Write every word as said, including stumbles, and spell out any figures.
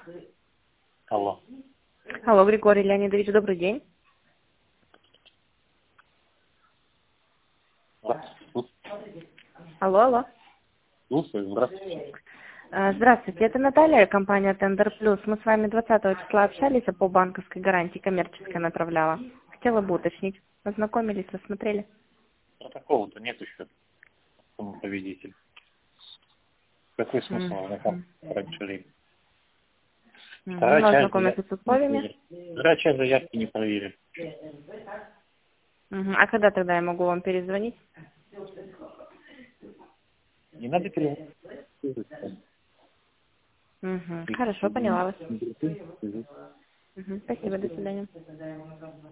Алло. Алло, Григорий Леонидович, добрый день. Здравствуйте. Алло, алло. Слушаю, здравствуйте. А, Здравствуйте, это Наталья, компания Тендер Плюс. Мы с вами двадцатого числа общались, а по банковской гарантии коммерческой направляла. Хотела бы уточнить. Ознакомились, рассмотрели? Протокола-то нет еще. Кому победитель. Какой смысл Мгм. ознакомиться раньше времени? Мгм. Вторая Ну, часть ознакомиться заявки с не условиями. проверили. Вторая часть заявки не проверили. Мгм. А когда тогда я могу вам перезвонить? Не надо переводить. Мгм. Хорошо, поняла вас. Мгм. Мгм. Спасибо, до свидания.